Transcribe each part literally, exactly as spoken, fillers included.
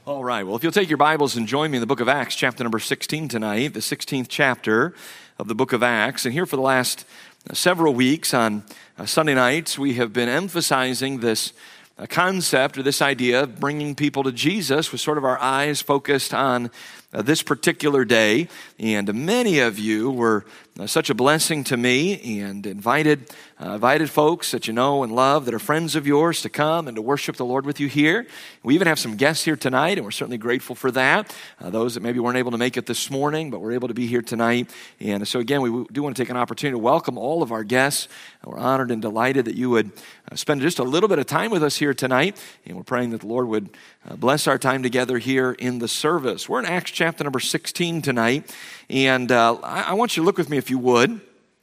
All right, well, if you'll take your Bibles and join me in the book of Acts, chapter number sixteen tonight, the sixteenth chapter of the book of Acts. And here for the last several weeks on uh, Sunday nights, we have been emphasizing this uh, concept or this idea of bringing people to Jesus with sort of our eyes focused on uh, this particular day. And many of you were uh, such a blessing to me and invited Uh, invited folks that you know and love that are friends of yours to come and to worship the Lord with you here. We even have some guests here tonight, and we're certainly grateful for that. Uh, those that maybe weren't able to make it this morning, but were able to be here tonight. And so again, we do want to take an opportunity to welcome all of our guests. We're honored and delighted that you would uh, spend just a little bit of time with us here tonight. And we're praying that the Lord would uh, bless our time together here in the service. We're in Acts chapter number sixteen tonight. And uh, I, I want you to look with me if you would.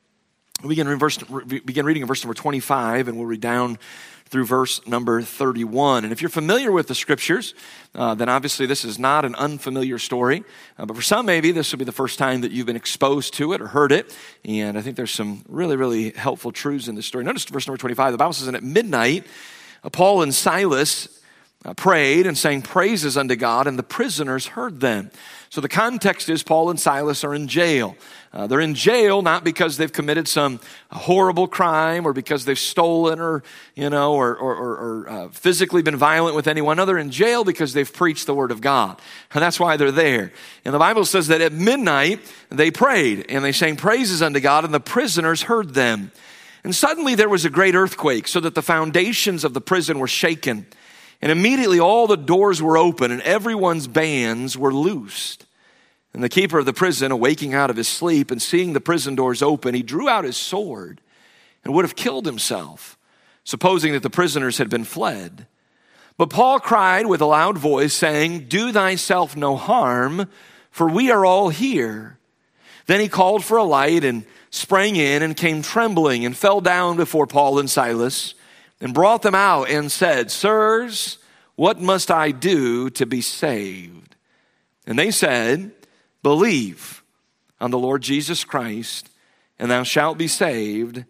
We begin, in verse, begin reading in verse number twenty-five, and we'll read down through verse number thirty-one. And if you're familiar with the scriptures, uh, then obviously this is not an unfamiliar story. Uh, but for some, maybe this will be the first time that you've been exposed to it or heard it. And I think there's some really, really helpful truths in this story. Notice verse number twenty-five. The Bible says, and at midnight, uh, Paul and Silas uh, prayed and sang praises unto God, and the prisoners heard them. So the context is Paul and Silas are in jail. Uh, they're in jail not because they've committed some horrible crime or because they've stolen or, you know, or, or, or, or uh, physically been violent with anyone. No, they're in jail because they've preached the word of God. And that's why they're there. And the Bible says that at midnight they prayed and they sang praises unto God, and the prisoners heard them. And suddenly there was a great earthquake, so that the foundations of the prison were shaken. And immediately all the doors were open and everyone's bands were loosed. And the keeper of the prison, awaking out of his sleep and seeing the prison doors open, he drew out his sword and would have killed himself, supposing that the prisoners had been fled. But Paul cried with a loud voice, saying, do thyself no harm, for we are all here. Then he called for a light and sprang in and came trembling and fell down before Paul and Silas and brought them out and said, sirs, what must I do to be saved? And they said, believe on the Lord Jesus Christ, and thou shalt be saved,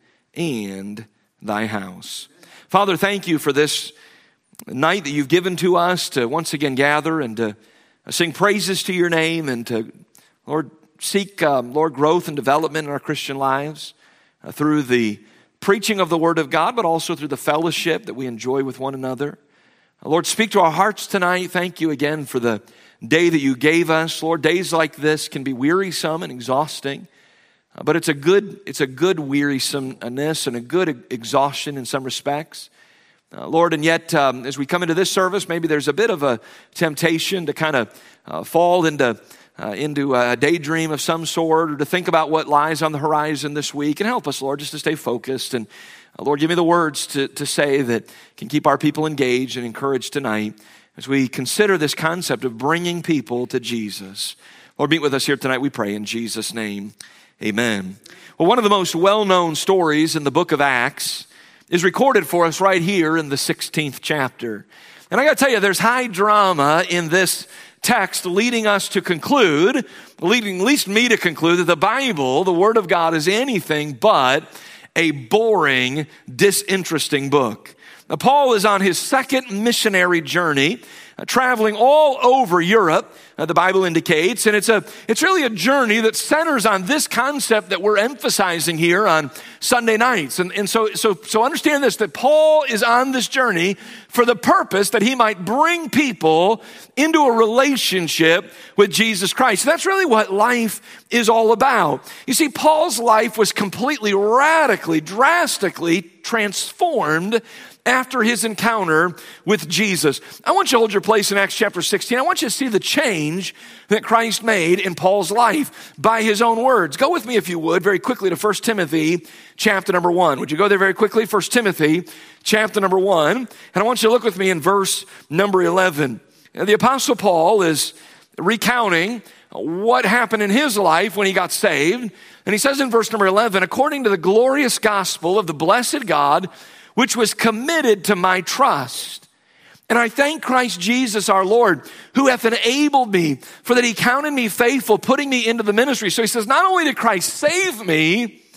and thy house. Father, thank you for this night that you've given to us to once again gather and to sing praises to your name and to, Lord, seek, um, Lord, growth and development in our Christian lives uh, through the preaching of the word of God, but also through the fellowship that we enjoy with one another. Uh, Lord, speak to our hearts tonight. Thank you again for the day that you gave us. Lord, days like this can be wearisome and exhausting, uh, but it's a good, it's a good wearisomeness and a good exhaustion in some respects. Uh, Lord, and yet um, as we come into this service, maybe there's a bit of a temptation to kind of uh, fall into uh, into a daydream of some sort, or to think about what lies on the horizon this week. And help us, Lord, just to stay focused. And uh, Lord, give me the words to, to say that can keep our people engaged and encouraged tonight as we consider this concept of bringing people to Jesus. Lord, meet with us here tonight, we pray in Jesus' name. Amen. Well, one of the most well-known stories in the book of Acts is recorded for us right here in the sixteenth chapter. And I got to tell you, there's high drama in this text leading us to conclude, leading at least me to conclude, that the Bible, the Word of God, is anything but a boring, disinteresting book. Now, Paul is on his second missionary journey, uh, traveling all over Europe, uh, the Bible indicates, and it's a it's really a journey that centers on this concept that we're emphasizing here on Sunday nights. And, and so, so, so understand this, that Paul is on this journey for the purpose that he might bring people into a relationship with Jesus Christ. That's really what life is all about. You see, Paul's life was completely, radically, drastically transformed after his encounter with Jesus. I want you to hold your place in Acts chapter sixteen. I want you to see the change that Christ made in Paul's life by his own words. Go with me, if you would, very quickly to First Timothy chapter number one. Would you go there very quickly? First Timothy chapter number one. And I want you to look with me in verse number eleven. Now, the Apostle Paul is recounting what happened in his life when he got saved. And he says in verse number eleven, according to the glorious gospel of the blessed God, which was committed to my trust. And I thank Christ Jesus our Lord, who hath enabled me, for that he counted me faithful, putting me into the ministry. So he says, not only did Christ save me,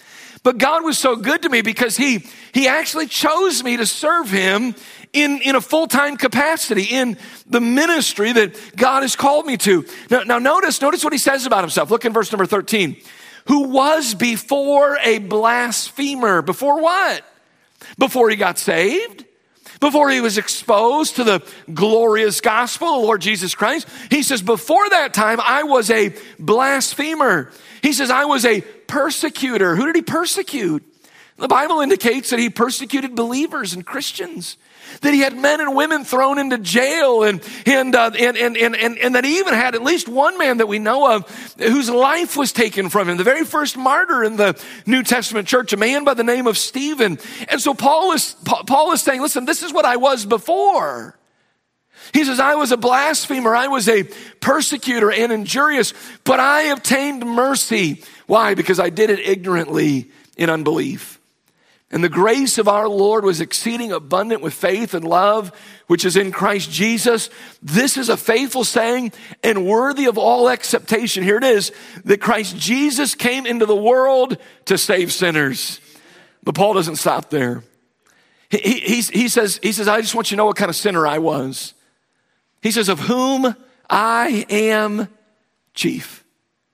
But God was so good to me because he, he actually chose me to serve him in, in a full-time capacity in the ministry that God has called me to. Now, now notice, notice what he says about himself. Look in verse number thirteen. Who was before a blasphemer. Before what? Before he got saved. Before he was exposed to the glorious gospel of the Lord Jesus Christ. He says, before that time, I was a blasphemer. He says, I was a persecutor. Who did he persecute? The Bible indicates that he persecuted believers and Christians. That he had men and women thrown into jail, and and, uh, and and and and and that he even had at least one man that we know of whose life was taken from him. The very first martyr in the New Testament church, a man by the name of Stephen. And so Paul is Paul is saying, listen, this is what I was before. He says, I was a blasphemer, I was a persecutor and injurious, but I obtained mercy. Why? Because I did it ignorantly in unbelief. And the grace of our Lord was exceeding abundant with faith and love, which is in Christ Jesus. This is a faithful saying and worthy of all acceptation. Here it is, that Christ Jesus came into the world to save sinners. But Paul doesn't stop there. He, he, he, says, he says, I just want you to know what kind of sinner I was. He says, of whom I am chief.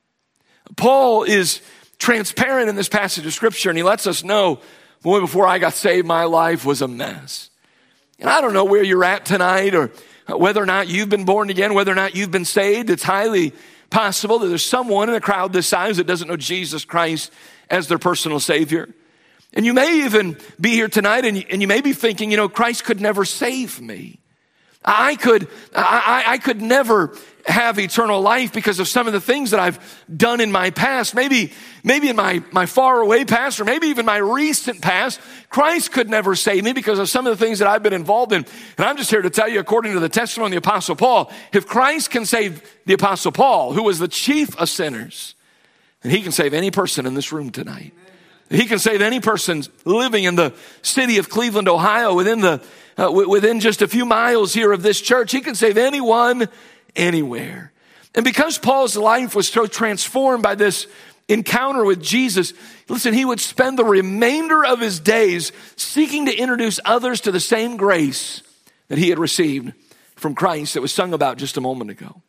Paul is transparent in this passage of Scripture, and he lets us know, boy, before I got saved, my life was a mess. And I don't know where you're at tonight or whether or not you've been born again, whether or not you've been saved. It's highly possible that there's someone in a crowd this size that doesn't know Jesus Christ as their personal Savior. And you may even be here tonight and you, and you may be thinking, you know, Christ could never save me. I could, I, I could never have eternal life because of some of the things that I've done in my past. Maybe, maybe in my, my far away past, or maybe even my recent past, Christ could never save me because of some of the things that I've been involved in. And I'm just here to tell you, according to the testimony of the Apostle Paul, if Christ can save the Apostle Paul, who was the chief of sinners, then he can save any person in this room tonight. He can save any person living in the city of Cleveland, Ohio, within the uh, w- within just a few miles here of this church. He can save anyone, anywhere. And because Paul's life was so transformed by this encounter with Jesus, listen, he would spend the remainder of his days seeking to introduce others to the same grace that he had received from Christ that was sung about just a moment ago.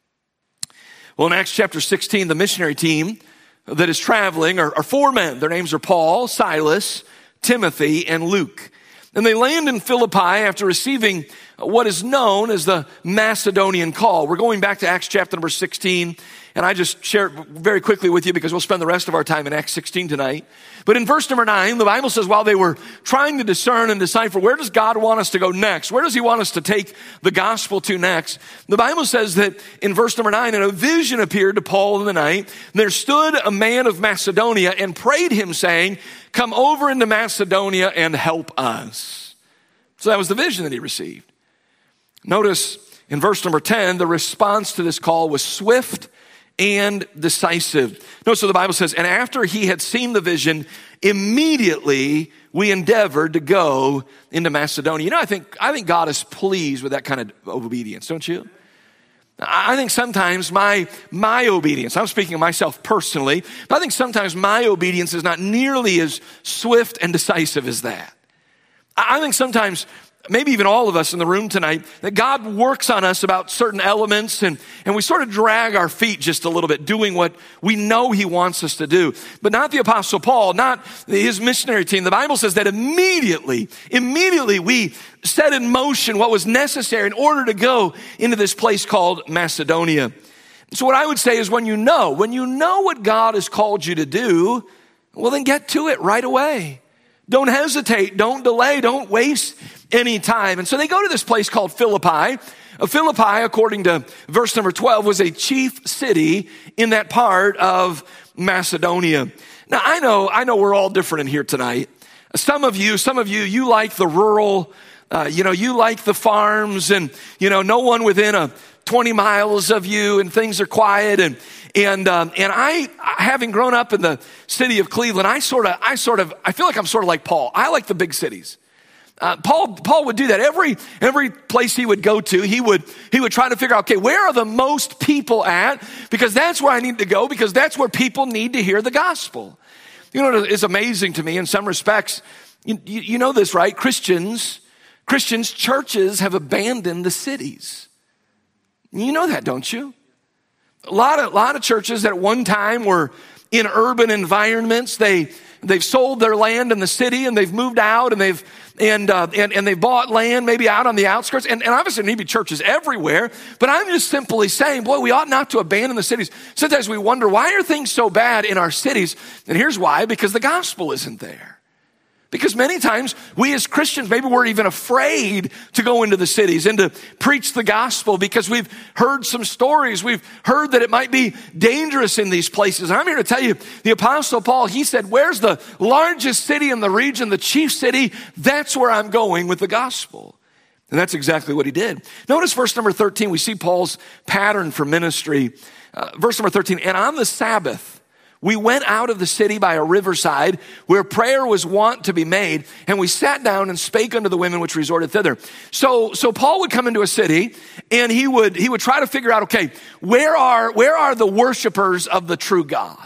Well, in Acts chapter sixteen, the missionary team that is traveling are, are four men. Their names are Paul, Silas, Timothy, and Luke. And they land in Philippi after receiving what is known as the Macedonian call. We're going back to Acts chapter number sixteen, and I just share it very quickly with you because we'll spend the rest of our time in Acts sixteen tonight. But in verse number nine, the Bible says while they were trying to discern and decipher where does God want us to go next, where does he want us to take the gospel to next, the Bible says that in verse number nine, and a vision appeared to Paul in the night. There stood a man of Macedonia and prayed him, saying, come over into Macedonia and help us. So that was the vision that he received. Notice in verse number ten, the response to this call was swift and decisive. Notice what the Bible says, and after he had seen the vision, immediately we endeavored to go into Macedonia. You know, I think, I think God is pleased with that kind of obedience, don't you? I think sometimes my, my obedience, I'm speaking of myself personally, but I think sometimes my obedience is not nearly as swift and decisive as that. I think sometimes, maybe even all of us in the room tonight, that God works on us about certain elements and, and we sort of drag our feet just a little bit doing what we know he wants us to do. But not the Apostle Paul, not his missionary team. The Bible says that immediately, immediately we set in motion what was necessary in order to go into this place called Macedonia. So what I would say is when you know, when you know what God has called you to do, well then get to it right away. Don't hesitate, don't delay, don't waste any time. And so they go to this place called Philippi. Uh, Philippi, according to verse number twelve, was a chief city in that part of Macedonia. Now I know, I know we're all different in here tonight. Some of you, some of you, you like the rural, uh, you know, you like the farms and, you know, no one within a twenty miles of you and things are quiet and And, um, and I, having grown up in the city of Cleveland, I sort of, I sort of, I feel like I'm sort of like Paul. I like the big cities. Uh, Paul, Paul would do that. Every, every place he would go to, he would, he would try to figure out, okay, where are the most people at? Because that's where I need to go because that's where people need to hear the gospel. You know what is amazing to me in some respects? You, you, you know this, right? Christians, Christians, churches have abandoned the cities. You know that, don't you? A lot of, a lot of churches at one time were in urban environments. They, they've sold their land in the city and they've moved out and they've, and, uh, and, and they bought land maybe out on the outskirts. And, and obviously there need to be churches everywhere. But I'm just simply saying, boy, we ought not to abandon the cities. Sometimes we wonder, why are things so bad in our cities? And here's why: because the gospel isn't there. Because many times we as Christians, maybe we're even afraid to go into the cities and to preach the gospel because we've heard some stories. We've heard that it might be dangerous in these places. And I'm here to tell you, the Apostle Paul, he said, where's the largest city in the region, the chief city? That's where I'm going with the gospel. And that's exactly what he did. Notice verse number thirteen, we see Paul's pattern for ministry. Uh, verse number thirteen, and on the Sabbath, we went out of the city by a riverside where prayer was wont to be made, and we sat down and spake unto the women which resorted thither. So, so Paul would come into a city and he would, he would try to figure out, okay, where are, where are the worshipers of the true God?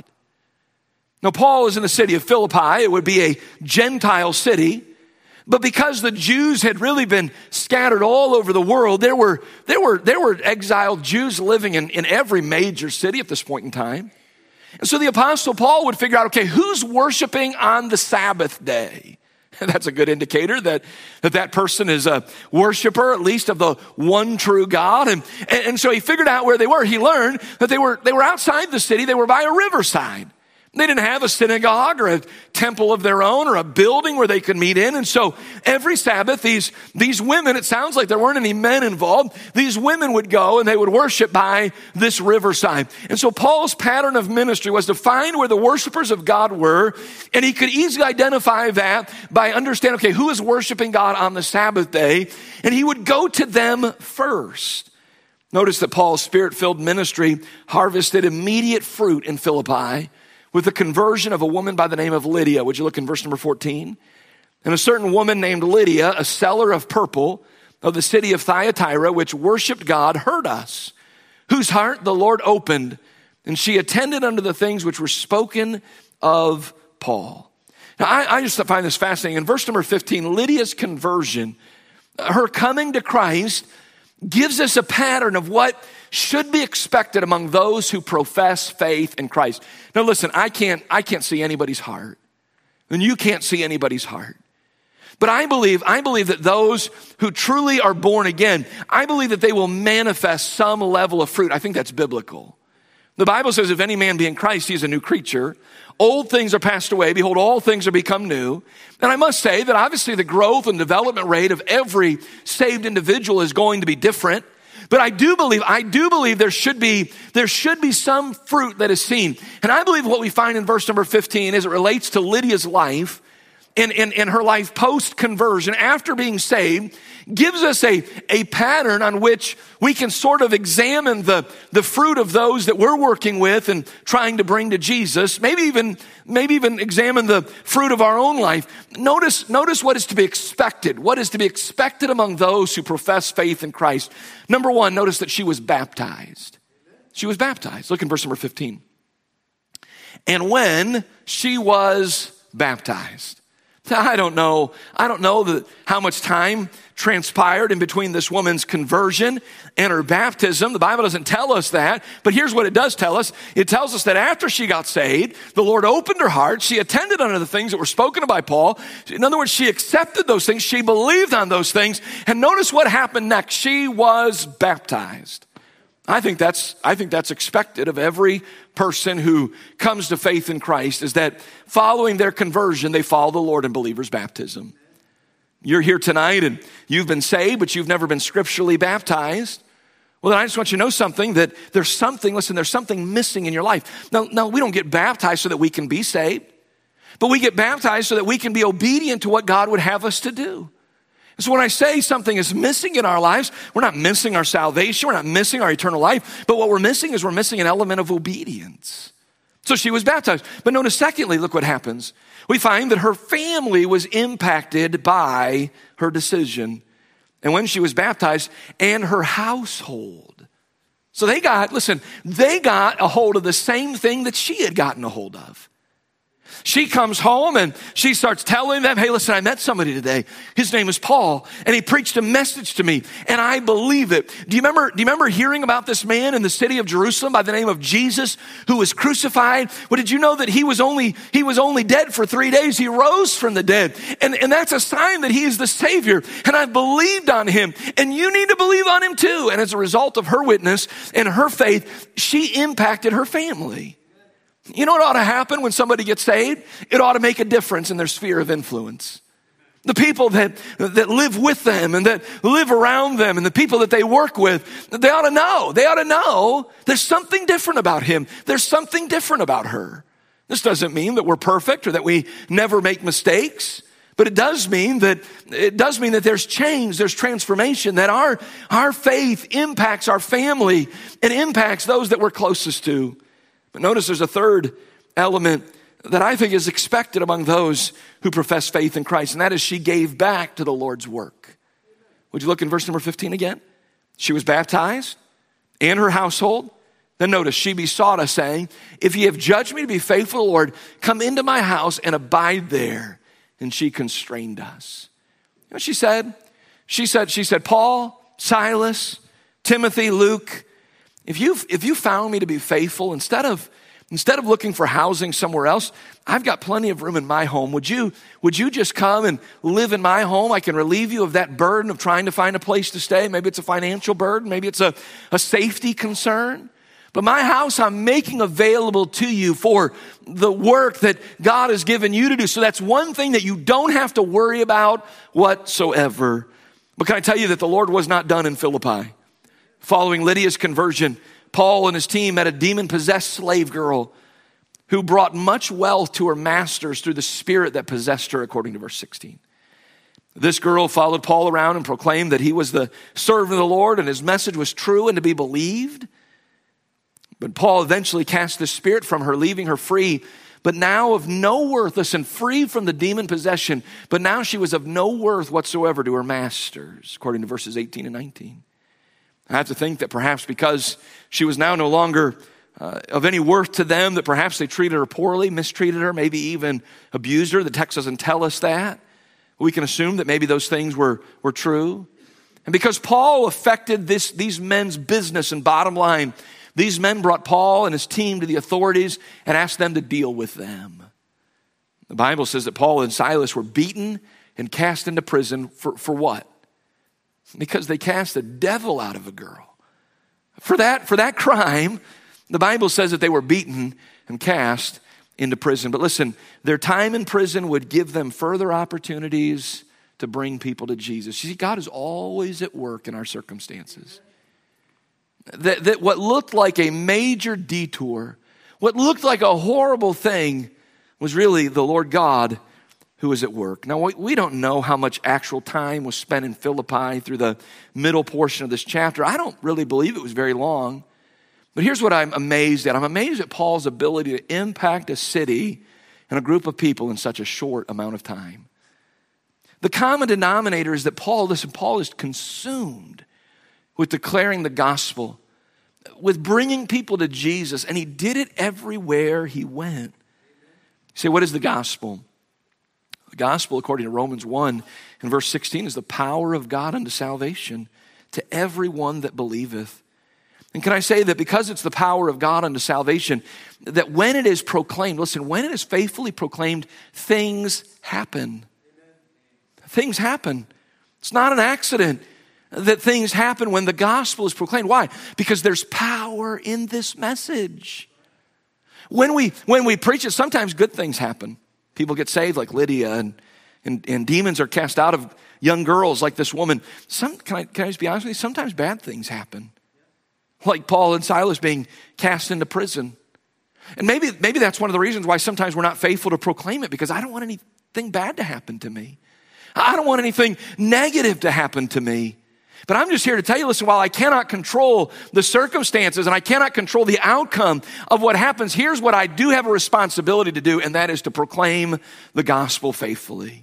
Now, Paul is in the city of Philippi. It would be a Gentile city. But because the Jews had really been scattered all over the world, there were, there were, there were exiled Jews living in, in every major city at this point in time. And so the Apostle Paul would figure out, okay, who's worshiping on the Sabbath day? And that's a good indicator that, that that person is a worshiper, at least of the one true God. And, and, and so he figured out where they were. He learned that they were, they were outside the city. They were by a riverside. They didn't have a synagogue or a temple of their own or a building where they could meet in. And so every Sabbath, these, these women, it sounds like there weren't any men involved. These women would go and they would worship by this riverside. And so Paul's pattern of ministry was to find where the worshipers of God were. And he could easily identify that by understanding, okay, who is worshiping God on the Sabbath day? And he would go to them first. Notice that Paul's spirit-filled ministry harvested immediate fruit in Philippi, with the conversion of a woman by the name of Lydia. Would you look in verse number fourteen? And a certain woman named Lydia, a seller of purple of the city of Thyatira, which worshiped God, heard us, whose heart the Lord opened, and she attended unto the things which were spoken of Paul. Now, I, I just find this fascinating. In verse number fifteen, Lydia's conversion, her coming to Christ, gives us a pattern of what should be expected among those who profess faith in Christ. Now listen, I can't, I can't see anybody's heart, and you can't see anybody's heart. But I believe, I believe that those who truly are born again, I believe that they will manifest some level of fruit. I think that's biblical. The Bible says, if any man be in Christ, he is a new creature. Old things are passed away. Behold, all things are become new. And I must say that obviously the growth and development rate of every saved individual is going to be different. But I do believe, I do believe there should be, there should be some fruit that is seen. And I believe what we find in verse number fifteen as it relates to Lydia's life and, and, and her life post-conversion after being saved gives us a, a pattern on which we can sort of examine the, the fruit of those that we're working with and trying to bring to Jesus. Maybe even, maybe even examine the fruit of our own life. Notice, notice what is to be expected. What is to be expected among those who profess faith in Christ. Number one, notice that she was baptized. She was baptized. Look in verse number fifteen. And when she was baptized. I don't know. I don't know the, how much time transpired in between this woman's conversion and her baptism. The Bible doesn't tell us that, but here's what it does tell us. It tells us that after she got saved, the Lord opened her heart. She attended unto the things that were spoken by Paul. In other words, she accepted those things. She believed on those things. And notice what happened next. She was baptized. I think that's, I think that's expected of every person who comes to faith in Christ, is that following their conversion, they follow the Lord in believer's baptism. You're here tonight and you've been saved, but you've never been scripturally baptized. Well, then I just want you to know something, that there's something, listen, there's something missing in your life. Now, now we don't get baptized so that we can be saved, but we get baptized so that we can be obedient to what God would have us to do. So when I say something is missing in our lives, we're not missing our salvation, we're not missing our eternal life, but what we're missing is we're missing an element of obedience. So she was baptized. But notice secondly, look what happens. We find that her family was impacted by her decision. And when she was baptized, and her household. So they got, listen, they got a hold of the same thing that she had gotten a hold of. She comes home and she starts telling them, hey, listen, I met somebody today. His name is Paul, and he preached a message to me, and I believe it. Do you remember, do you remember hearing about this man in the city of Jerusalem by the name of Jesus who was crucified? Well, did you know that he was only, he was only dead for three days? He rose from the dead. And, and that's a sign that he is the Savior. And I've believed on him, and you need to believe on him too. And as a result of her witness and her faith, she impacted her family. You know what ought to happen when somebody gets saved? It ought to make a difference in their sphere of influence. The people that, that live with them and that live around them and the people that they work with, they ought to know. They ought to know there's something different about him. There's something different about her. This doesn't mean that we're perfect or that we never make mistakes, but it does mean that it does mean that there's change, there's transformation, that our, our faith impacts our family and impacts those that we're closest to. But notice there's a third element that I think is expected among those who profess faith in Christ, and that is she gave back to the Lord's work. Would you look in verse number fifteen again? She was baptized and her household. Then notice, she besought us, saying, if ye have judged me to be faithful, Lord, come into my house and abide there. And she constrained us. You know what she said? She said, she said, Paul, Silas, Timothy, Luke, If you if you found me to be faithful, instead of instead of looking for housing somewhere else, I've got plenty of room in my home. Would you would you just come and live in my home? I can relieve you of that burden of trying to find a place to stay. Maybe it's a financial burden, maybe it's a, a safety concern. But my house I'm making available to you for the work that God has given you to do. So that's one thing that you don't have to worry about whatsoever. But can I tell you that the Lord was not done in Philippi? Following Lydia's conversion, Paul and his team met a demon-possessed slave girl who brought much wealth to her masters through the spirit that possessed her, according to verse sixteen. This girl followed Paul around and proclaimed that he was the servant of the Lord and his message was true and to be believed. But Paul eventually cast the spirit from her, leaving her free, but now of no worth. Listen, free from the demon possession, but now she was of no worth whatsoever to her masters, according to verses eighteen and nineteen. I have to think that perhaps because she was now no longer uh, of any worth to them, that perhaps they treated her poorly, mistreated her, maybe even abused her. The text doesn't tell us that. We can assume that maybe those things were, were true. And because Paul affected this, these men's business and bottom line, these men brought Paul and his team to the authorities and asked them to deal with them. The Bible says that Paul and Silas were beaten and cast into prison for, for what? Because they cast the devil out of a girl. For that, for that crime, the Bible says that they were beaten and cast into prison. But listen, their time in prison would give them further opportunities to bring people to Jesus. You see, God is always at work in our circumstances. That, that what looked like a major detour, what looked like a horrible thing, was really the Lord God who was at work. Now, we don't know how much actual time was spent in Philippi through the middle portion of this chapter. I don't really believe it was very long. But here's what I'm amazed at. I'm amazed at Paul's ability to impact a city and a group of people in such a short amount of time. The common denominator is that Paul, listen, Paul is consumed with declaring the gospel, with bringing people to Jesus, and he did it everywhere he went. You say, what is the gospel? The gospel, according to Romans one and verse sixteen, is the power of God unto salvation to everyone that believeth. And can I say that because it's the power of God unto salvation, that when it is proclaimed, listen, when it is faithfully proclaimed, things happen. Things happen. It's not an accident that things happen when the gospel is proclaimed. Why? Because there's power in this message. When we when we preach it, sometimes good things happen. People get saved like Lydia, and, and, and demons are cast out of young girls like this woman. Some, can I, can I just be honest with you? Sometimes bad things happen. Like Paul and Silas being cast into prison. And maybe, maybe that's one of the reasons why sometimes we're not faithful to proclaim it, because I don't want anything bad to happen to me. I don't want anything negative to happen to me. But I'm just here to tell you, listen, while I cannot control the circumstances and I cannot control the outcome of what happens, here's what I do have a responsibility to do, and that is to proclaim the gospel faithfully.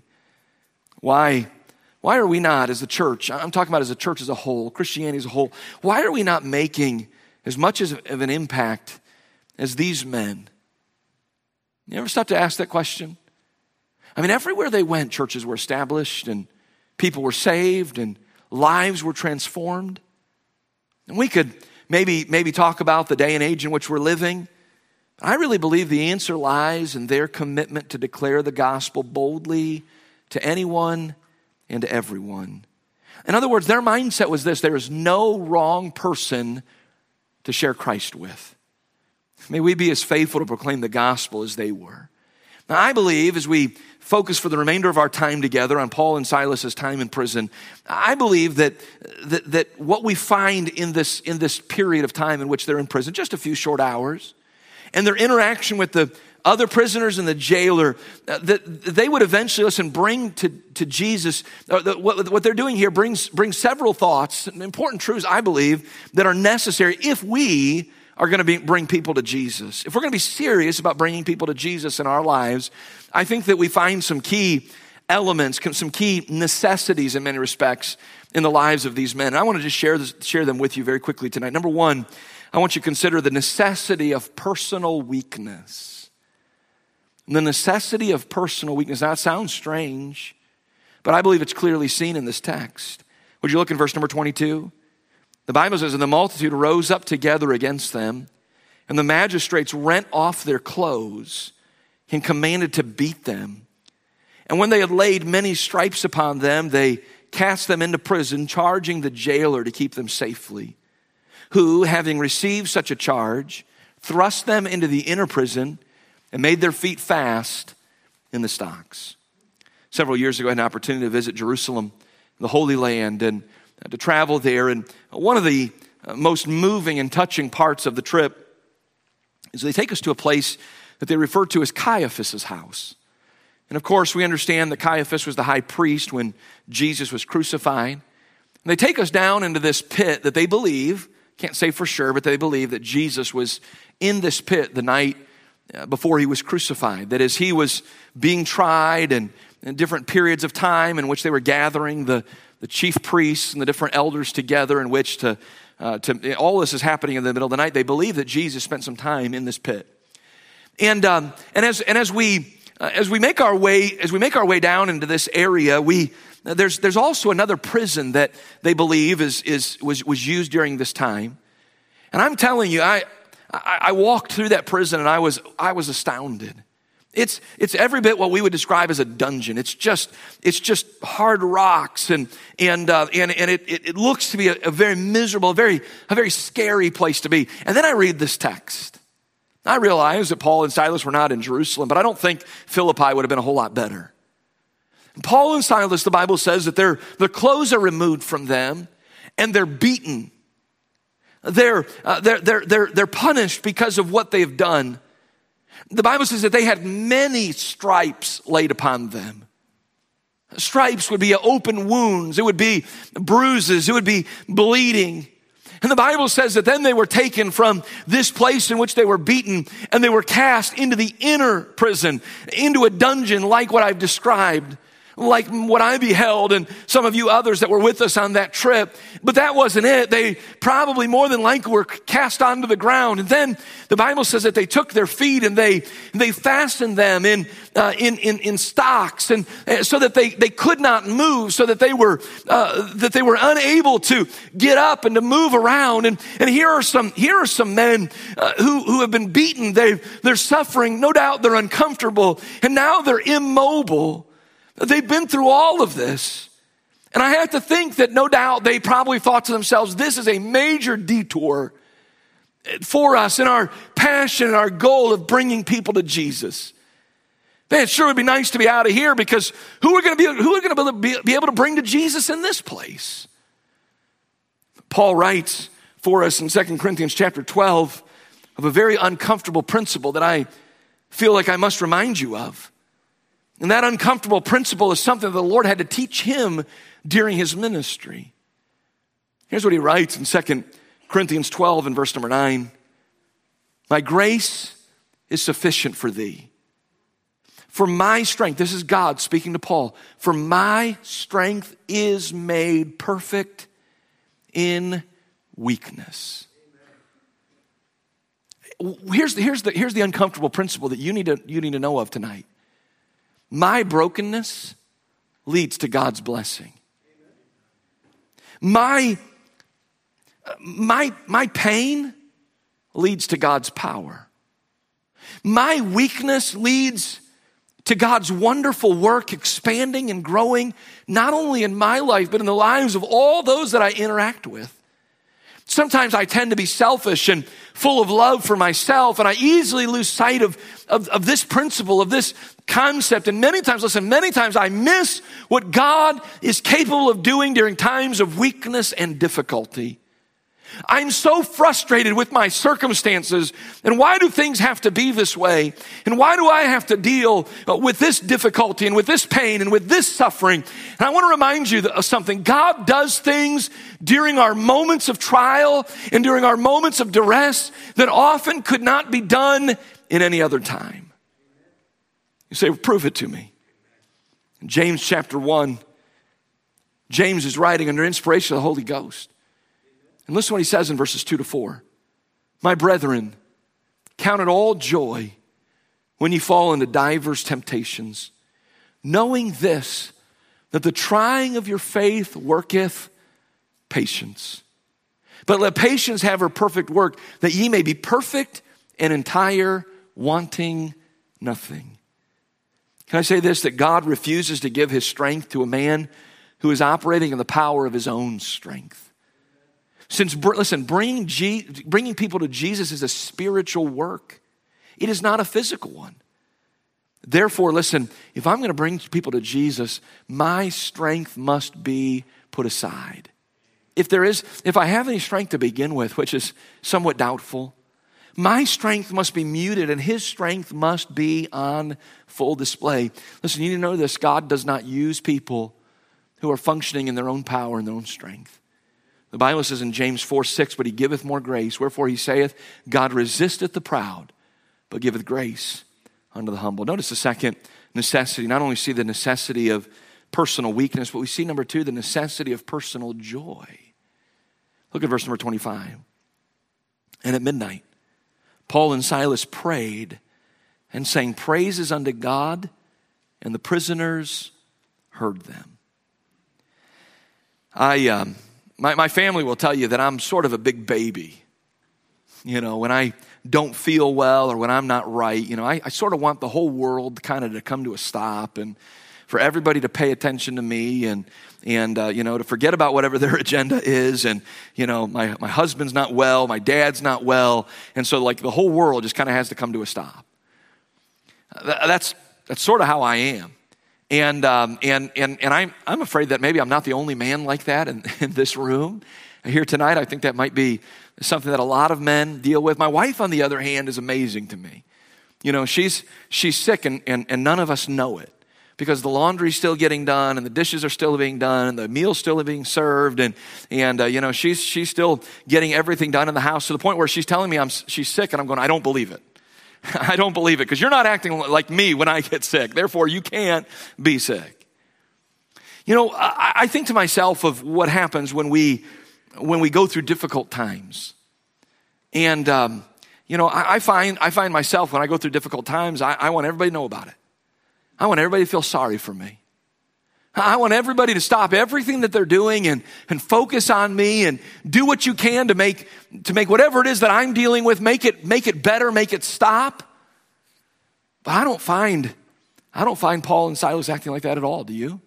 Why? Why are we not, as a church, I'm talking about as a church as a whole, Christianity as a whole, why are we not making as much of an impact as these men? You ever stop to ask that question? I mean, everywhere they went, churches were established and people were saved and lives were transformed. And we could maybe, maybe talk about the day and age in which we're living. I really believe the answer lies in their commitment to declare the gospel boldly to anyone and to everyone. In other words, their mindset was this: there is no wrong person to share Christ with. May we be as faithful to proclaim the gospel as they were. Now, I believe as we focus for the remainder of our time together on Paul and Silas's time in prison, I believe that, that, that what we find in this, in this period of time in which they're in prison, just a few short hours, and their interaction with the other prisoners and the jailer, uh, that they would eventually, listen, bring to, to Jesus, uh, the, what, what they're doing here brings, brings several thoughts, important truths, I believe, that are necessary if we are going to be, bring people to Jesus. If we're going to be serious about bringing people to Jesus in our lives, I think that we find some key elements, some key necessities in many respects in the lives of these men. And I want to just share, this, share them with you very quickly tonight. Number one, I want you to consider the necessity of personal weakness. The necessity of personal weakness. Now, that sounds strange, but I believe it's clearly seen in this text. Would you look in verse number twenty-two? The Bible says, and the multitude rose up together against them, and the magistrates rent off their clothes and commanded to beat them. And when they had laid many stripes upon them, they cast them into prison, charging the jailer to keep them safely, who, having received such a charge, thrust them into the inner prison and made their feet fast in the stocks. Several years ago, I had an opportunity to visit Jerusalem, the Holy Land, and to travel there. And one of the most moving and touching parts of the trip is they take us to a place that they refer to as Caiaphas' house. And of course, we understand that Caiaphas was the high priest when Jesus was crucified. And they take us down into this pit that they believe, can't say for sure, but they believe that Jesus was in this pit the night before he was crucified. That as he was being tried and in different periods of time in which they were gathering the the chief priests and the different elders together in which to, uh, to all this is happening in the middle of the night. They believe that Jesus spent some time in this pit. And, um, and as, and as we, uh, as we make our way, as we make our way down into this area, we, uh, there's, there's also another prison that they believe is, is, was, was used during this time. And I'm telling you, I, I, I walked through that prison and I was, I was astounded. It's, it's every bit what we would describe as a dungeon. It's just, it's just hard rocks and, and, uh, and, and it, it, it looks to be a, a very miserable, a very, a very scary place to be. And then I read this text. I realize that Paul and Silas were not in Jerusalem, but I don't think Philippi would have been a whole lot better. Paul and Silas, the Bible says that their, their clothes are removed from them and they're beaten. They're, uh, they're, they're, they're, they're punished because of what they've done. The Bible says that they had many stripes laid upon them. Stripes would be open wounds. It would be bruises. It would be bleeding. And the Bible says that then they were taken from this place in which they were beaten and they were cast into the inner prison, into a dungeon like what I've described, like what I beheld and some of you others that were with us on that trip. But that wasn't it. They probably more than likely were cast onto the ground. And then the Bible says that they took their feet and they, they fastened them in, uh, in, in, in stocks and uh, so that they, they could not move, so that they were, uh, that they were unable to get up and to move around. And, and here are some, here are some men uh, who, who have been beaten. They, they're suffering. No doubt they're uncomfortable and now they're immobile. They've been through all of this. And I have to think that no doubt they probably thought to themselves, this is a major detour for us in our passion and our goal of bringing people to Jesus. Man, it sure would be nice to be out of here because who are going to be, who are going to be, be able to bring to Jesus in this place? Paul writes for us in Second Corinthians chapter twelve of a very uncomfortable principle that I feel like I must remind you of. And that uncomfortable principle is something that the Lord had to teach him during his ministry. Here's what he writes in Second Corinthians twelve and verse number nine. My grace is sufficient for thee. For my strength, this is God speaking to Paul, for my strength is made perfect in weakness. here's the, here's the, here's the uncomfortable principle that you need to, you need to know of tonight. My brokenness leads to God's blessing. My, my, my pain leads to God's power. My weakness leads to God's wonderful work expanding and growing, not only in my life, but in the lives of all those that I interact with. Sometimes I tend to be selfish and full of love for myself, and I easily lose sight of, of, of this principle, of this concept. And many times, listen, many times I miss what God is capable of doing during times of weakness and difficulty. I'm so frustrated with my circumstances, and why do things have to be this way? And why do I have to deal with this difficulty and with this pain and with this suffering? And I want to remind you of something. God does things during our moments of trial and during our moments of duress that often could not be done in any other time. You say, well, prove it to me. In James chapter one, James is writing under inspiration of the Holy Ghost. And listen to what he says in verses two to four. My brethren, count it all joy when you fall into divers temptations, knowing this, that the trying of your faith worketh patience. But let patience have her perfect work, that ye may be perfect and entire, wanting nothing. Can I say this, that God refuses to give his strength to a man who is operating in the power of his own strength. Since, listen, bringing, G, bringing people to Jesus is a spiritual work. It is not a physical one. Therefore, listen, if I'm going to bring people to Jesus, my strength must be put aside. If there is, if I have any strength to begin with, which is somewhat doubtful, my strength must be muted and his strength must be on full display. Listen, you need to know this. God does not use people who are functioning in their own power and their own strength. The Bible says in James four six, but he giveth more grace. Wherefore he saith, God resisteth the proud, but giveth grace unto the humble. Notice the second necessity. Not only see the necessity of personal weakness, but we see, number two, the necessity of personal joy. Look at verse number twenty-five. And at midnight, Paul and Silas prayed and sang praises unto God, and the prisoners heard them. I... Um, My, my family will tell you that I'm sort of a big baby. You know, when I don't feel well or when I'm not right, you know, I, I sort of want the whole world kind of to come to a stop and for everybody to pay attention to me and, and uh, you know, to forget about whatever their agenda is. And, you know, my, my husband's not well, my dad's not well. And so, like, the whole world just kind of has to come to a stop. That's, that's sort of how I am. And um, and and and I'm I'm afraid that maybe I'm not the only man like that in, in this room here tonight. I think that might be something that a lot of men deal with. My wife, on the other hand, is amazing to me. You know, she's she's sick, and and, and none of us know it because the laundry's still getting done, and the dishes are still being done, and the meal's still being served, and and uh, you know she's she's still getting everything done in the house to the point where she's telling me I'm she's sick, and I'm going, I don't believe it. I don't believe it because you're not acting like me when I get sick. Therefore, you can't be sick. You know, I, I think to myself of what happens when we when we go through difficult times. And, um, you know, I, I find I find myself when I go through difficult times, I, I want everybody to know about it. I want everybody to feel sorry for me. I want everybody to stop everything that they're doing and, and focus on me and do what you can to make to make whatever it is that I'm dealing with, make it make it better, make it stop. But I don't find I don't find Paul and Silas acting like that at all, do you?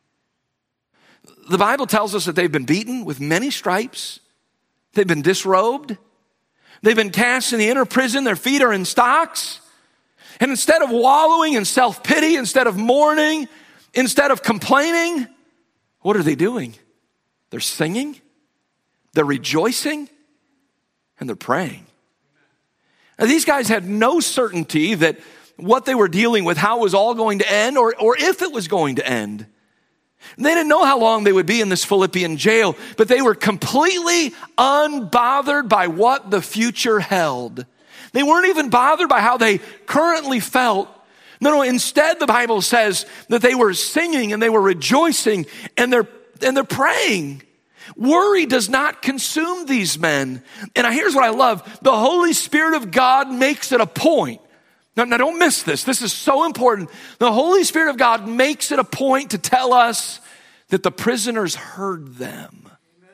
The Bible tells us that they've been beaten with many stripes. They've been disrobed. They've been cast in the inner prison. Their feet are in stocks. And instead of wallowing in self-pity, instead of mourning, instead of complaining, what are they doing? They're singing, they're rejoicing, and they're praying. Now, these guys had no certainty that what they were dealing with, how it was all going to end, or, or if it was going to end. They didn't know how long they would be in this Philippian jail, but they were completely unbothered by what the future held. They weren't even bothered by how they currently felt. No, no, instead the Bible says that they were singing and they were rejoicing and they're, and they're praying. Worry does not consume these men. And here's what I love. The Holy Spirit of God makes it a point. Now, now don't miss this. This is so important. The Holy Spirit of God makes it a point to tell us that the prisoners heard them.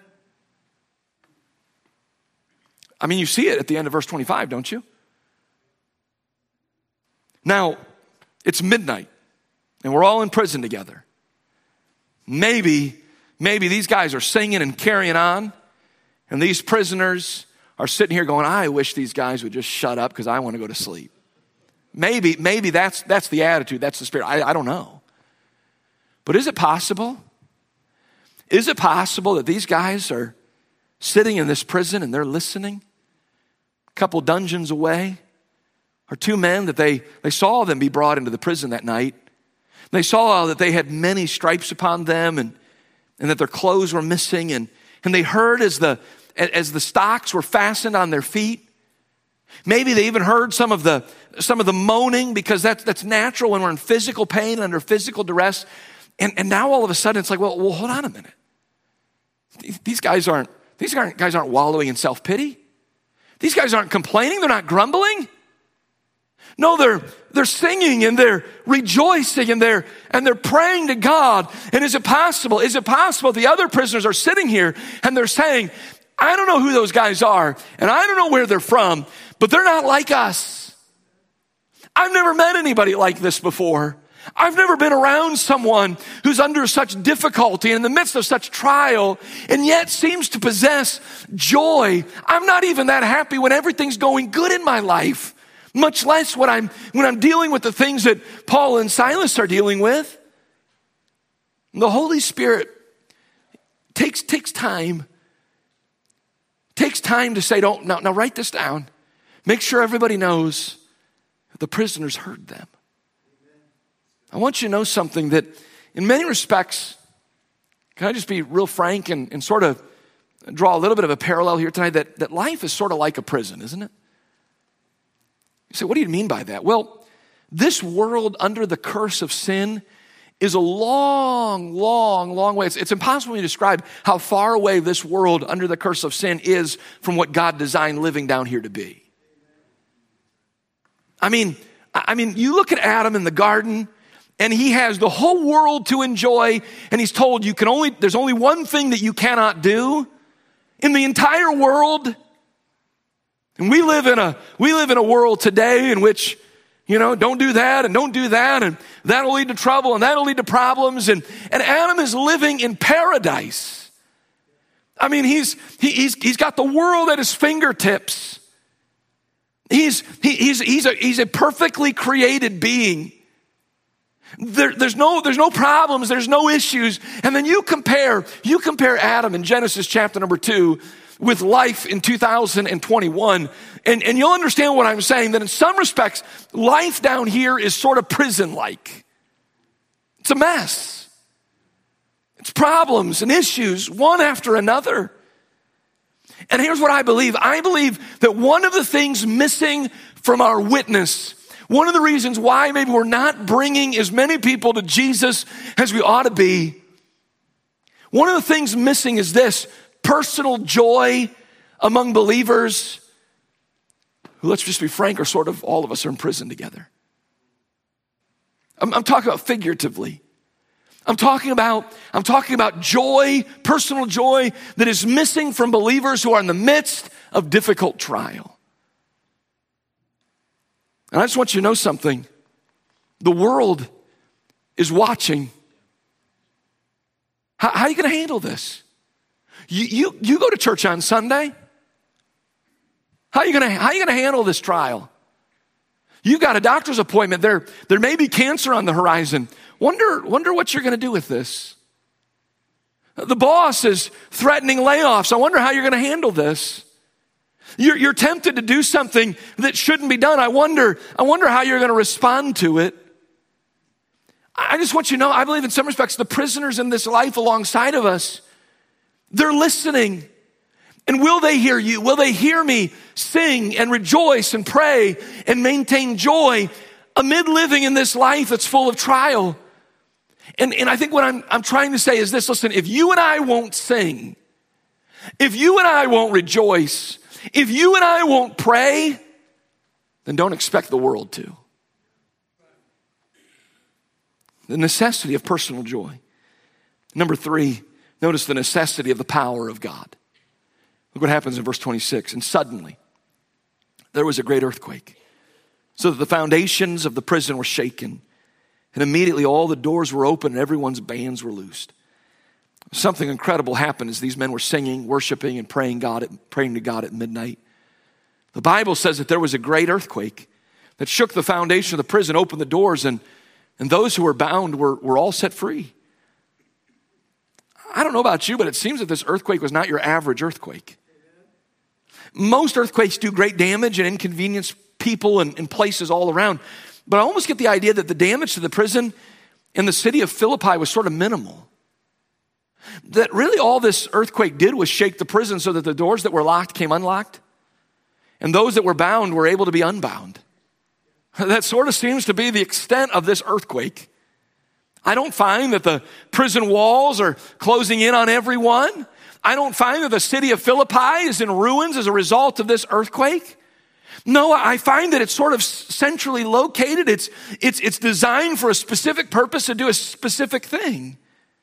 I mean, you see it at the end of verse twenty-five, don't you? Now, it's midnight, and we're all in prison together. Maybe, maybe these guys are singing and carrying on, and these prisoners are sitting here going, I wish these guys would just shut up because I want to go to sleep. Maybe, maybe that's that's the attitude, that's the spirit. I, I don't know. But is it possible? Is it possible that these guys are sitting in this prison and they're listening? A couple dungeons away are two men that they, they saw them be brought into the prison that night. They saw that they had many stripes upon them and, and that their clothes were missing. And, and they heard as the, as the stocks were fastened on their feet. Maybe they even heard some of the, some of the moaning, because that's, that's natural when we're in physical pain, under physical duress. And, and now all of a sudden it's like, well, well, hold on a minute. These guys aren't, these guys aren't wallowing in self-pity. These guys aren't complaining. They're not grumbling. No, they're, they're singing and they're rejoicing and they're, and they're praying to God. And is it possible, is it possible the other prisoners are sitting here and they're saying, I don't know who those guys are and I don't know where they're from, but they're not like us. I've never met anybody like this before. I've never been around someone who's under such difficulty in the midst of such trial and yet seems to possess joy. I'm not even that happy when everything's going good in my life, much less when I'm, when I'm dealing with the things that Paul and Silas are dealing with. The Holy Spirit takes, takes time, takes time to say, don't, now, now write this down. Make sure everybody knows the prisoners heard them. I want you to know something that in many respects, can I just be real frank and, and sort of draw a little bit of a parallel here tonight, that, that life is sort of like a prison, isn't it? You say, what do you mean by that? Well, this world under the curse of sin is a long, long, long way. It's, it's impossible to describe how far away this world under the curse of sin is from what God designed living down here to be. I mean, I mean, you look at Adam in the garden, and he has the whole world to enjoy, and he's told you can only, there's only one thing that you cannot do in the entire world. And we live in a, we live in a world today in which, you know, don't do that and don't do that, and that'll lead to trouble and that'll lead to problems. And, and Adam is living in paradise. I mean, he's, he, he's, he's got the world at his fingertips. He's, he, he's, he's a, he's a perfectly created being. There, there's no, there's no problems. There's no issues. And then you compare, you compare Adam in Genesis chapter number two with life in two thousand twenty-one. And, and you'll understand what I'm saying, that in some respects, life down here is sort of prison-like. It's a mess. It's problems and issues, one after another. And here's what I believe. I believe that one of the things missing from our witness, one of the reasons why maybe we're not bringing as many people to Jesus as we ought to be, one of the things missing is this: personal joy among believers who, let's just be frank, are sort of, all of us are in prison together. I'm, I'm talking about figuratively. I'm talking about, I'm talking about joy, personal joy that is missing from believers who are in the midst of difficult trial. And I just want you to know something. The world is watching. How, how are you going to handle this? You, you, you go to church on Sunday. How are you going to, how are you going to handle this trial? You've got a doctor's appointment. There, there may be cancer on the horizon. Wonder, wonder what you're going to do with this. The boss is threatening layoffs. I wonder how you're going to handle this. You're, you're tempted to do something that shouldn't be done. I wonder, I wonder how you're going to respond to it. I just want you to know, I believe in some respects, the prisoners in this life alongside of us, they're listening. And will they hear you? Will they hear me sing and rejoice and pray and maintain joy amid living in this life that's full of trial? And, and I think what I'm, I'm trying to say is this: listen, if you and I won't sing, If you and I won't rejoice, if you and I won't pray, then don't expect the world to. The necessity of personal joy. Number three, notice the necessity of the power of God. Look what happens in verse twenty-six. And suddenly, there was a great earthquake, so that the foundations of the prison were shaken. And immediately all the doors were open and everyone's bands were loosed. Something incredible happened as these men were singing, worshiping, and praying God, at, praying to God at midnight. The Bible says that there was a great earthquake that shook the foundation of the prison, opened the doors, and, and those who were bound were, were all set free. I don't know about you, but it seems that this earthquake was not your average earthquake. Most earthquakes do great damage and inconvenience people and, and places all around. But I almost get the idea that the damage to the prison in the city of Philippi was sort of minimal. That really all this earthquake did was shake the prison so that the doors that were locked came unlocked, and those that were bound were able to be unbound. That sort of seems to be the extent of this earthquake. I don't find that the prison walls are closing in on everyone. I don't find that the city of Philippi is in ruins as a result of this earthquake. No, I find that it's sort of centrally located. It's, it's, it's designed for a specific purpose to do a specific thing.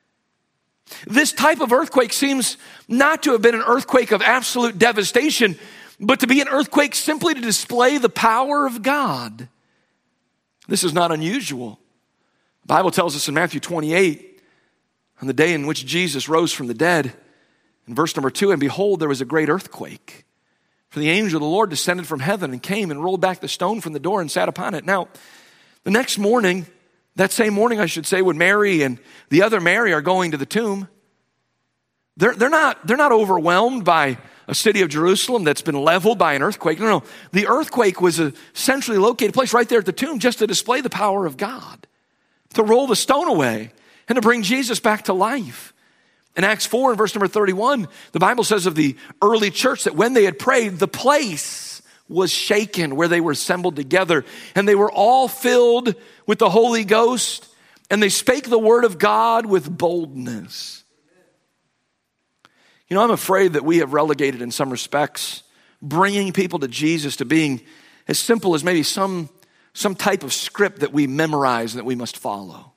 This type of earthquake seems not to have been an earthquake of absolute devastation, but to be an earthquake simply to display the power of God. This is not unusual. The Bible tells us in Matthew twenty-eight, on the day in which Jesus rose from the dead, in verse number two, and behold, there was a great earthquake. For the angel of the Lord descended from heaven and came and rolled back the stone from the door and sat upon it. Now, the next morning, that same morning, I should say, when Mary and the other Mary are going to the tomb, they're, they're, not, they're not overwhelmed by a city of Jerusalem that's been leveled by an earthquake. No, no, the earthquake was a centrally located place right there at the tomb just to display the power of God, to roll the stone away and to bring Jesus back to life. In Acts four, in verse number thirty-one, the Bible says of the early church that when they had prayed, the place was shaken where they were assembled together, and they were all filled with the Holy Ghost, and they spake the word of God with boldness. You know, I'm afraid that we have relegated in some respects bringing people to Jesus to being as simple as maybe some, some type of script that we memorize and that we must follow.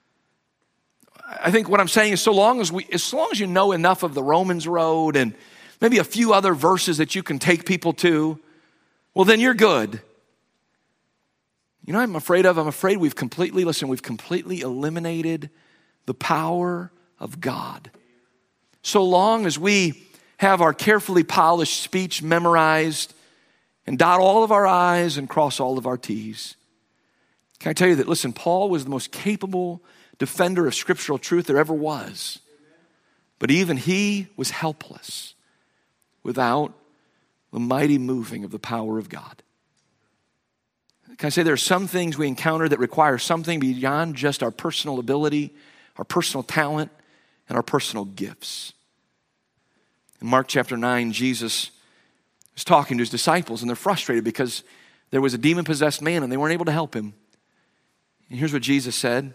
I think what I'm saying is so long as we, as long as you know enough of the Romans road and maybe a few other verses that you can take people to, well, then you're good. You know what I'm afraid of? I'm afraid we've completely, listen, we've completely eliminated the power of God. So long as we have our carefully polished speech memorized and dot all of our I's and cross all of our T's. Can I tell you that, listen, Paul was the most capable defender of scriptural truth there ever was. But even he was helpless without the mighty moving of the power of God. Can I say there are some things we encounter that require something beyond just our personal ability, our personal talent, and our personal gifts. In Mark chapter nine, Jesus was talking to his disciples, and they're frustrated because there was a demon-possessed man and they weren't able to help him. And here's what Jesus said.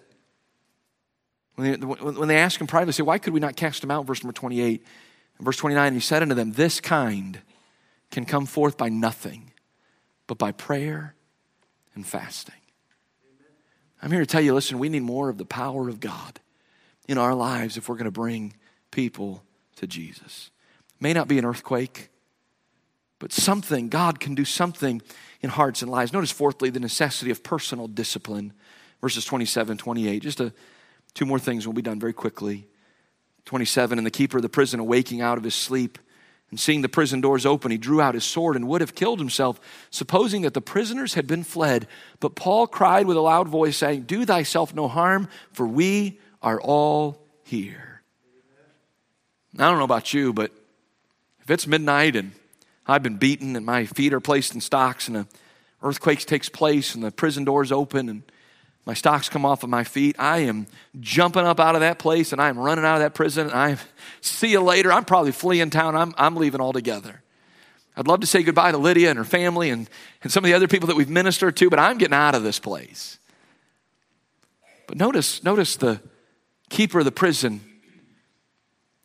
When they, when they asked him privately, they said, why could we not cast him out? Verse number twenty-eight. And verse twenty-nine, he said unto them, this kind can come forth by nothing, but by prayer and fasting. Amen. I'm here to tell you, listen, we need more of the power of God in our lives if we're going to bring people to Jesus. It may not be an earthquake, but something, God can do something in hearts and lives. Notice fourthly, the necessity of personal discipline. Verses twenty-seven, twenty-eight. Just a, two more things, we'll be done very quickly. twenty-seven, and the keeper of the prison awaking out of his sleep and seeing the prison doors open, he drew out his sword and would have killed himself, supposing that the prisoners had been fled. But Paul cried with a loud voice, saying, do thyself no harm, for we are all here. Now, I don't know about you, but if it's midnight and I've been beaten and my feet are placed in stocks and an earthquake takes place and the prison doors open and my stocks come off of my feet, I am jumping up out of that place and I am running out of that prison and I see you later. I'm probably fleeing town. I'm, I'm leaving altogether. I'd love to say goodbye to Lydia and her family and, and some of the other people that we've ministered to, but I'm getting out of this place. But notice, notice the keeper of the prison.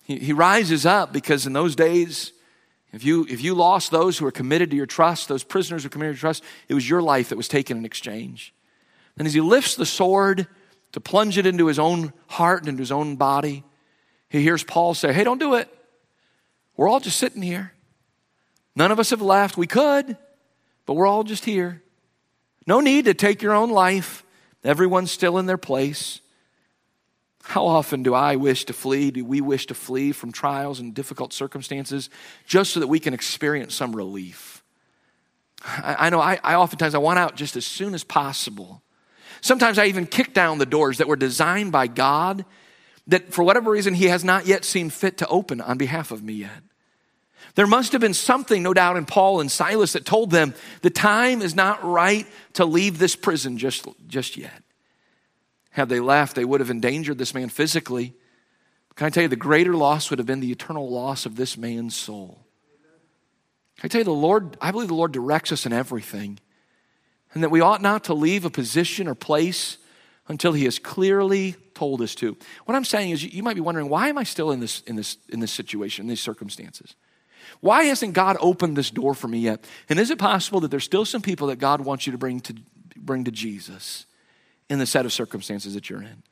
He, he rises up because in those days, if you, if you lost those who were committed to your trust, those prisoners who were committed to your trust, it was your life that was taken in exchange. And as he lifts the sword to plunge it into his own heart and into his own body, he hears Paul say, hey, don't do it. We're all just sitting here. None of us have left. We could, but we're all just here. No need to take your own life. Everyone's still in their place. How often do I wish to flee, do we wish to flee from trials and difficult circumstances just so that we can experience some relief? I, I know I, I oftentimes I want out just as soon as possible. Sometimes I even kick down the doors that were designed by God that for whatever reason he has not yet seen fit to open on behalf of me yet. There must have been something, no doubt, in Paul and Silas that told them the time is not right to leave this prison just, just yet. Had they left, they would have endangered this man physically. Can I tell you, the greater loss would have been the eternal loss of this man's soul. Can I tell you, the Lord, I believe the Lord directs us in everything, and that we ought not to leave a position or place until he has clearly told us to. What I'm saying is, you might be wondering, why am I still in this, in this, in this situation, in these circumstances? Why hasn't God opened this door for me yet? And is it possible that there's still some people that God wants you to bring to, bring to Jesus in the set of circumstances that you're in?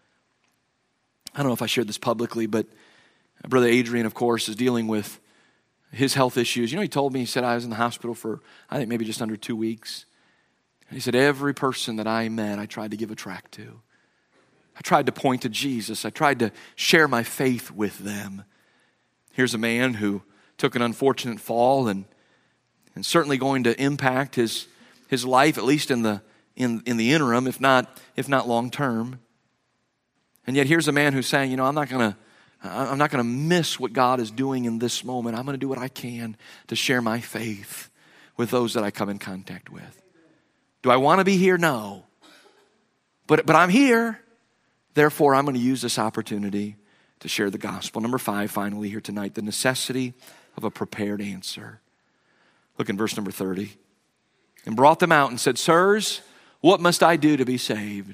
I don't know if I shared this publicly, but Brother Adrian, of course, is dealing with his health issues. You know, he told me, he said, I was in the hospital for, I think, maybe just under two weeks. And he said, every person that I met, I tried to give a tract to. I tried to point to Jesus. I tried to share my faith with them. Here's a man who took an unfortunate fall and, and certainly going to impact his, his life, at least in the In, in the interim, if not, if not long term. And yet here's a man who's saying, you know, I'm not gonna, I'm not gonna miss what God is doing in this moment. I'm gonna do what I can to share my faith with those that I come in contact with. Do I want to be here? No. But, but I'm here. Therefore, I'm gonna use this opportunity to share the gospel. Number five, finally here tonight, the necessity of a prepared answer. Look in verse number thirty. And brought them out and said, sirs, what must I do to be saved?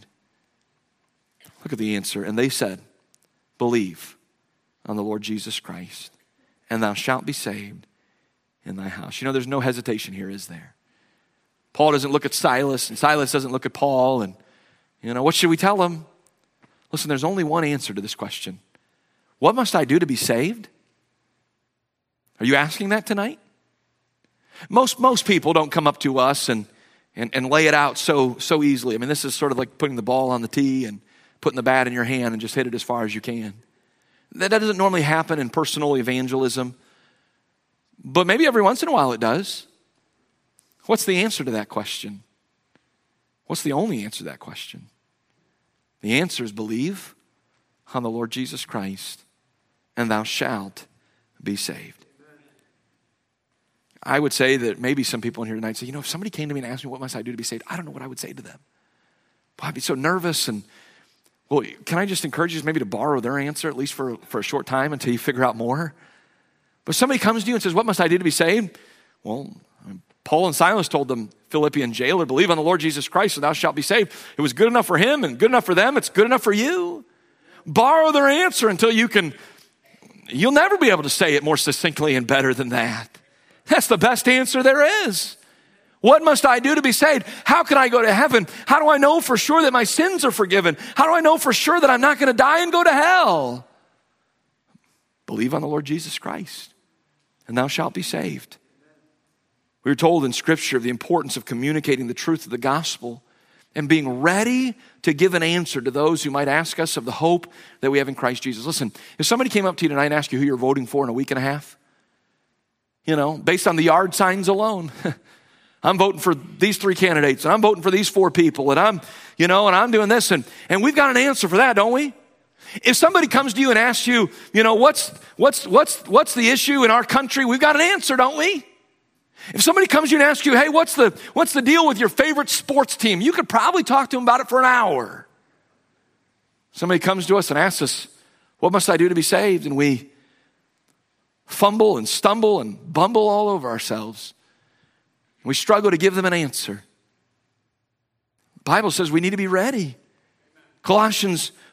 Look at the answer. And they said, believe on the Lord Jesus Christ, and thou shalt be saved in thy house. You know, there's no hesitation here, is there? Paul doesn't look at Silas, and Silas doesn't look at Paul, and, you know, what should we tell them? Listen, there's only one answer to this question. What must I do to be saved? Are you asking that tonight? Most most people don't come up to us and, and, and lay it out so so easily. I mean, this is sort of like putting the ball on the tee and putting the bat in your hand and just hit it as far as you can. That doesn't normally happen in personal evangelism, but maybe every once in a while it does. What's the answer to that question? What's the only answer to that question? The answer is believe on the Lord Jesus Christ, and thou shalt be saved. I would say that maybe some people in here tonight say, you know, if somebody came to me and asked me what must I do to be saved, I don't know what I would say to them. Well, I'd be so nervous. And, well, can I just encourage you maybe to borrow their answer, at least for, for a short time until you figure out more? But somebody comes to you and says, what must I do to be saved? Well, Paul and Silas told them, Philippian jailer, believe on the Lord Jesus Christ, and thou shalt be saved. It was good enough for him and good enough for them. It's good enough for you. Borrow their answer until you can, you'll never be able to say it more succinctly and better than that. That's the best answer there is. What must I do to be saved? How can I go to heaven? How do I know for sure that my sins are forgiven? How do I know for sure that I'm not going to die and go to hell? Believe on the Lord Jesus Christ, and thou shalt be saved. We are told in Scripture of the importance of communicating the truth of the gospel and being ready to give an answer to those who might ask us of the hope that we have in Christ Jesus. Listen, if somebody came up to you tonight and asked you who you're voting for in a week and a half, you know, based on the yard signs alone, I'm voting for these three candidates, and I'm voting for these four people, and I'm, you know, and I'm doing this, and, and we've got an answer for that, don't we? If somebody comes to you and asks you, you know, what's, what's, what's, what's the issue in our country, we've got an answer, don't we? If somebody comes to you and asks you, hey, what's the, what's the deal with your favorite sports team? You could probably talk to them about it for an hour. Somebody comes to us and asks us, what must I do to be saved? And we fumble and stumble and bumble all over ourselves. We struggle to give them an answer. The Bible says we need to be ready. Colossians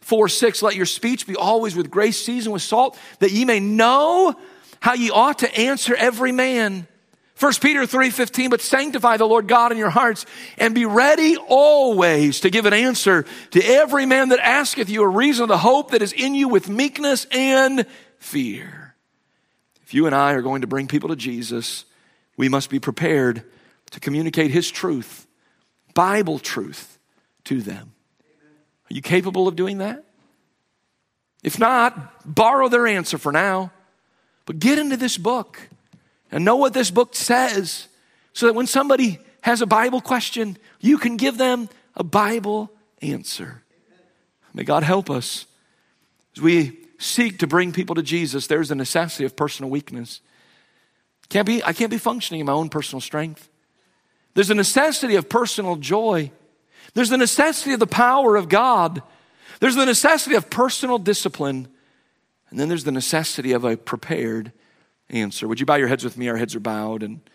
four six, let your speech be always with grace seasoned with salt, that ye may know how ye ought to answer every man. First Peter three fifteen, but sanctify the Lord God in your hearts, and be ready always to give an answer to every man that asketh you a reason of the hope that is in you with meekness and fear. If you and I are going to bring people to Jesus, we must be prepared to communicate his truth, Bible truth, to them. Are you capable of doing that? If not, borrow their answer for now. But get into this book and know what this book says so that when somebody has a Bible question, you can give them a Bible answer. May God help us. As we seek to bring people to Jesus, there's a necessity of personal weakness. Can't be, I can't be functioning in my own personal strength. There's a necessity of personal joy. There's the necessity of the power of God. There's the necessity of personal discipline. And then there's the necessity of a prepared answer. Would you bow your heads with me? Our heads are bowed. And